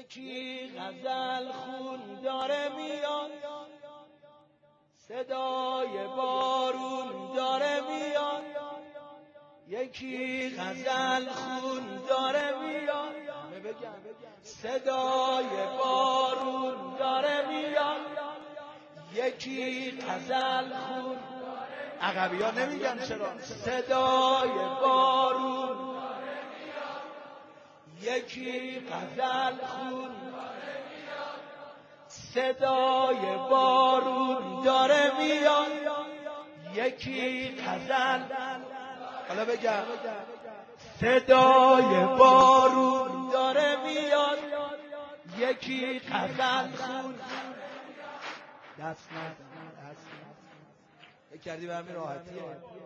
یکی غزل خون داره میاد، صدای بارون داره میاد. یکی غزل خون داره میاد، صدای بارون داره میاد. یکی غزل خون، عقبی ها نمیگن چرا، صدای بارون. یکی غزل خون، صدای بارون داره میاد. یکی غزل، حالا بگم، صدای بارون داره میاد. یکی غزل خون، دست کردی به همین راحتیه.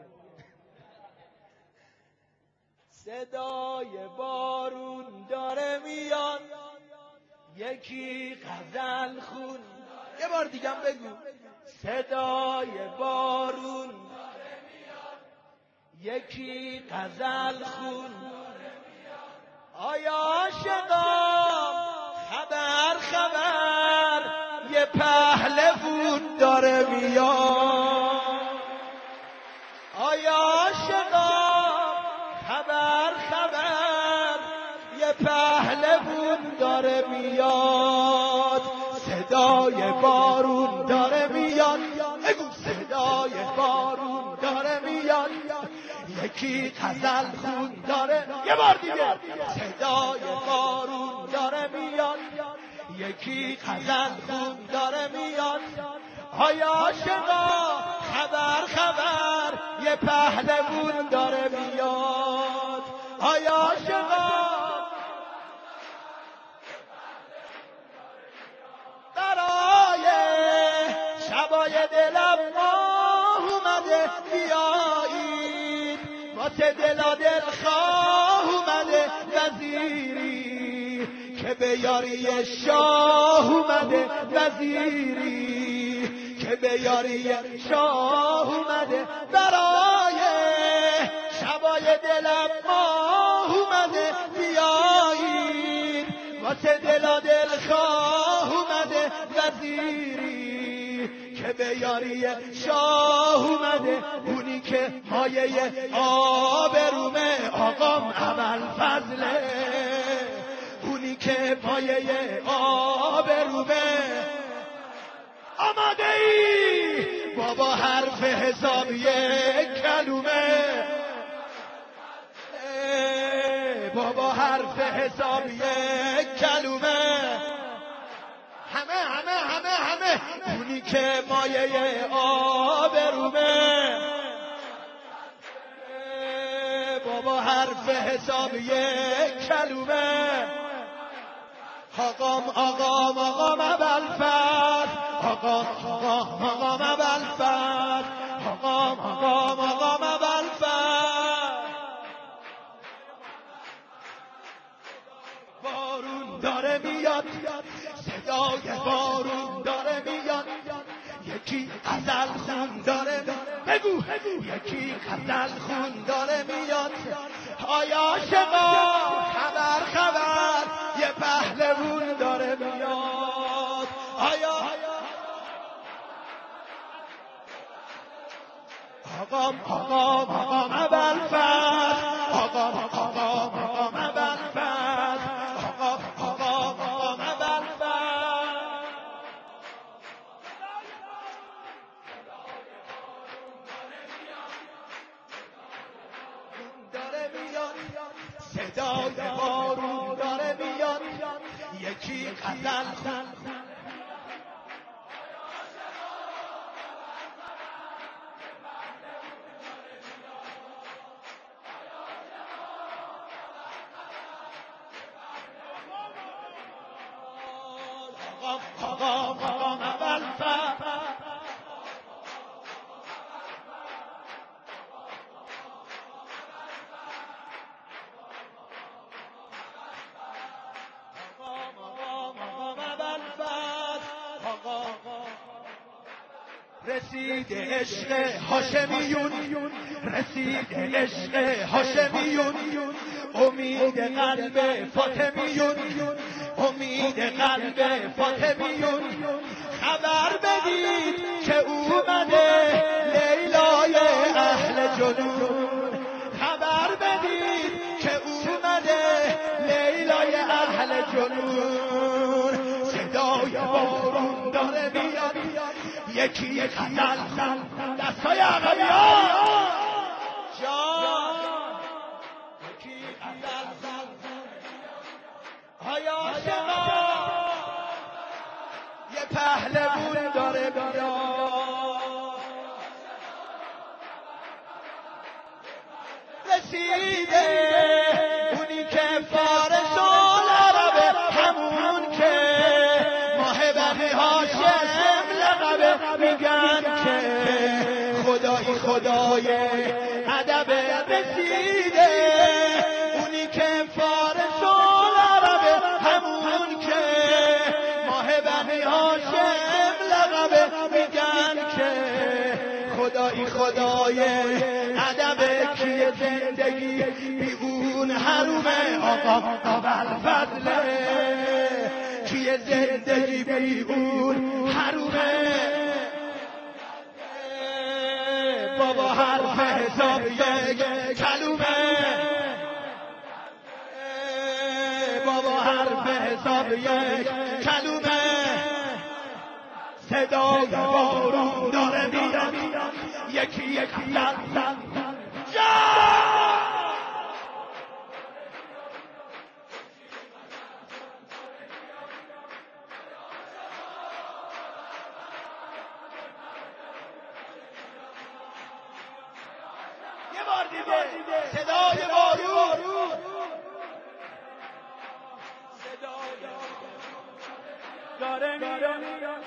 صدای بارون داره میاد، یکی غزل خون. یه بار دیگه بگو، صدای بارون داره میاد، یکی غزل خون. آیا عاشقان خبر یه پهلوون داره میاد. آیا عاشقان خبر یه پهلوون داره میاد. صدای بارون داره میاد، بگو صدای بارون داره میاد. یکی غزل خون داره، یه بار دیگه، صدای بارون داره میاد. یکی غزل خون داره میاد. آیا عاشقا خبر یه پهلوون داره میاد. آیا عاشقا برای شبای دلم ماه اومده بیایید، واسه دل خواه اومده وزیری، که به یاری شاه اومده وزیری، که به یاری شاه اومده. برای شبای دلم ماه اومده بیایید، واسه دل خواه اومده وزیری، که به یاری شاه اومده. اونی که مایه آبرومه آقام ابوالفضله، اونی که مایه آبرومه. آماده ای بابا حرف حساب یک کلمه، بابا حرف حساب یک کلمه. همه اونی که مایه آبرومه، بابا حرف حساب یک کلمه. آقام ابوالفضل، آقام ابوالفضل، آقام ابوالفضل. بارون داره میاد، صدای بارون داره میاد. یکی غزل خون داره، بگو یکی غزل خون داره میاد. آیا عاشقا خبر یه پهلوون داره میاد. آیا آقام ابوالفضل، آقام ابوالفضل، آقام ابوالفضل. داره میاد، صدای بارون داره میاد. یکی غزل خون، آقام ابوالفضل. رسید عشق هاشمیون، رسید عشق هاشمیون، امید قلب فاطمیون. امید قلب فاطمیون خبر بدید که اومده لیلای اهل جنون خبر بدید که اومده لیلای اهل جنون صدای بارون داره میاد یکی غزل دستای عقبیان جان یکی غزل های عاشقا یه پهلوون داره بیاد رسیده اونی که فارس العربه همون که ماه بنی هاشم لقبه میگن که خدای ادب رسیده اونی که فارس العربه همون که ماه بنی هاشم لقبه میگن که خدای ادب کیه زندگی بی اون حروم آقا ابوالفضله کیه زندگی بی اون حرومه بابا حرف حساب یک کلومه بابا حرف حساب یک کلومه صدای بارون داره میاد یکی زن یه بار دیگه صدای بارون داره میاد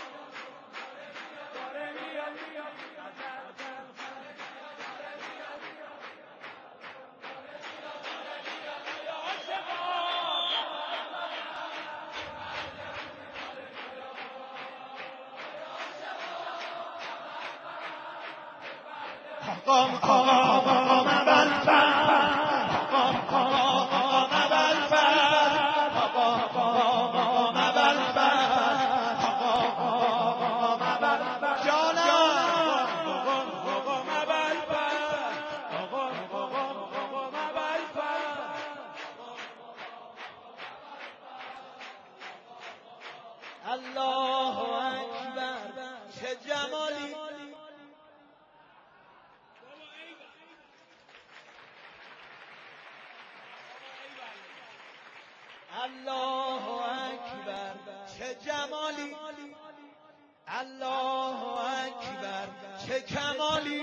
آقام الله اکبر چه جمالی الله اکبر چه جمالی الله اکبر چه کمالی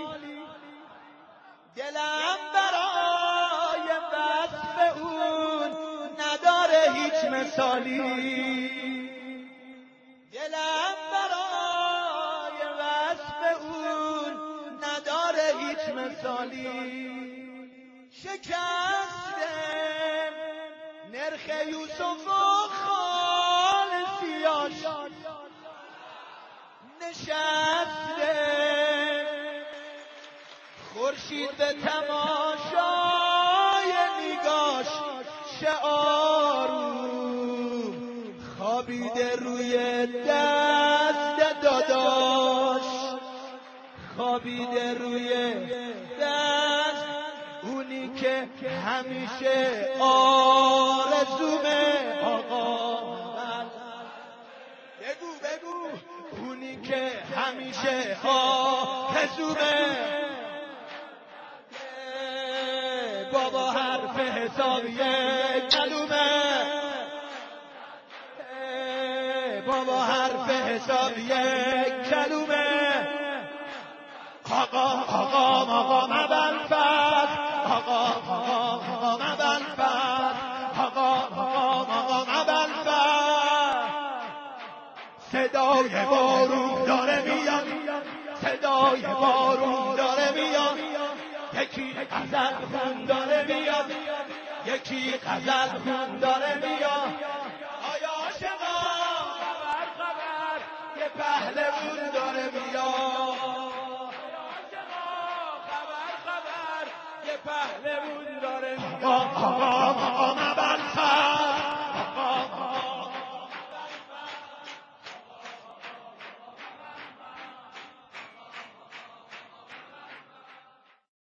دلم برای وصف اون نداره هیچ مثالی دلم برای وصف اون نداره هیچ مثالی شکسته نرخ یوسف و خالصیاش نشسته خورشید به تماشای نگاش شعارو خوابیده روی دست داداش خوابیده روی دست اونی که همیشه آرزومه آقا بگو اونی که همیشه آرزومه بابا حرف حساب یک کلومه بابا حرف حساب یک کلومه آقا ابوالفضل آقا ابوالفضل آقا ابوالفضل صدای بارون داره میاد صدای بارون داره میاد یکی غزل خون داره میاد یکی غزل خون داره میاد آیا عاشقا خبر یه پهلوون داره میاد خبر یه پهلوون داره میاد